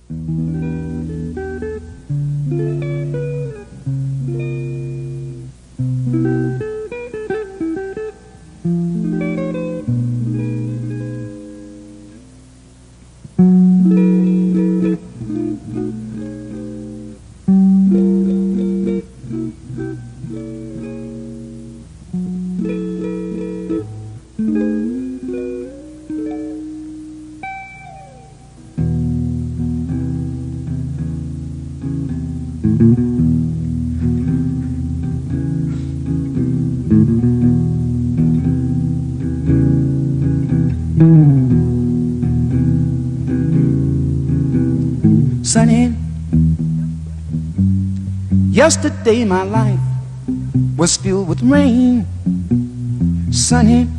Sunny, yesterday my life was filled with rain. Sunny,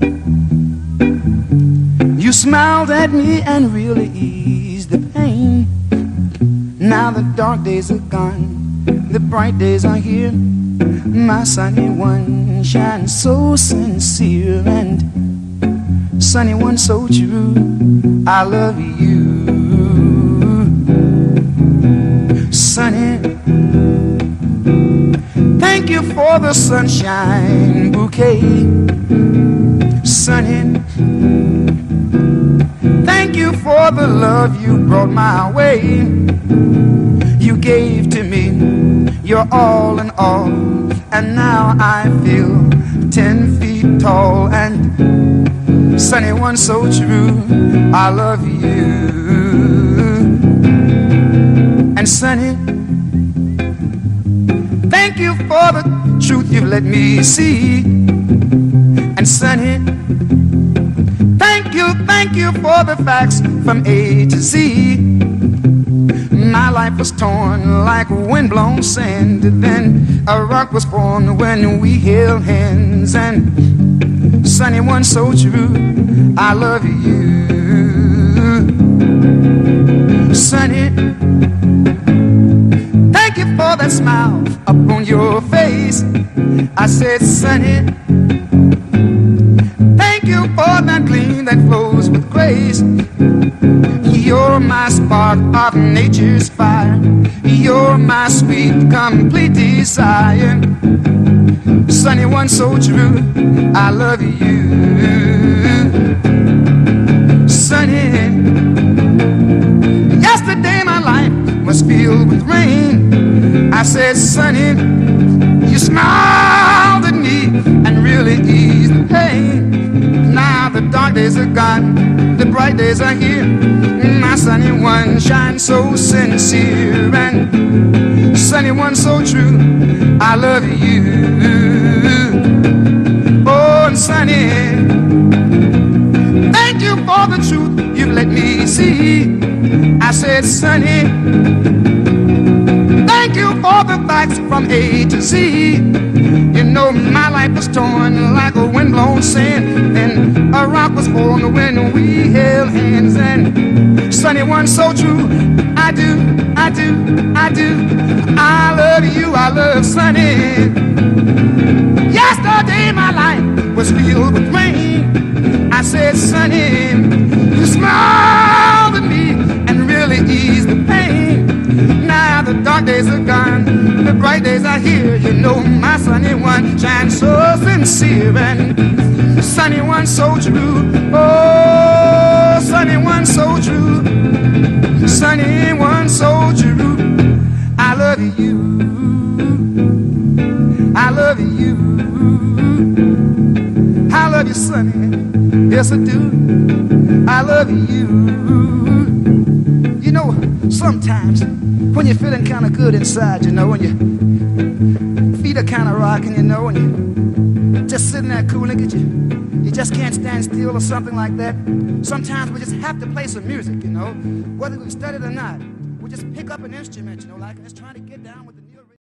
you smiled at me and really eased the pain. Now the dark days are gone, the bright days are here. My sunny one shines so sincere, and sunny one so true. I love you, sunny. Thank you for the sunshine bouquet, sunny. Thank you for the love you brought my way. You gave to me your all in all, and now I feel 10 feet tall. And sunny one so true, I love you. And sunny, thank you for the truth you've let me see. And sunny, thank you for the facts from A to Z. My life was torn like windblown sand. Then a rock was born when we held hands. And sunny one so true, I love you. Sunny, thank you for that smile upon your face. I said, sunny, thank you for that gleam that flows with grace. You're my spark of nature's fire. You're my sweet, complete desire. Sunny one so true, I love you. Sunny, yesterday my life was filled with rain. I said, sunny, you smiled at me and really eased the pain. Now the dark days are gone, the bright days are here. My sunny one shines so sincere, and sunny one so true, I love you. Oh, and sunny, thank you for the truth you've let me see. I said, sunny, thank you for the facts from A to Z. You know my life was torn like a windblown sand, and a rock was born when we held hands. And sunny one so true, I do, I do, I do. I love you, I love sunny. Yesterday my life was filled with rain. I said, sunny, you smiled at me and really eased the pain. Now the dark days are gone, the bright days are here. You know my sunny one shines so sincere, and sunny one so true. Oh, sunny one so true, sunny one so true. I love you, I love you, I love you, sunny. Yes I do, I love you. You know, sometimes when you're feeling kind of good inside, you know, when your feet are kind of rocking, you know, and you're just sitting there cool and you just can't stand still or something like that. Sometimes we just have to play some music, you know, whether we study it or not. We just pick up an instrument, you know, like just trying to get down with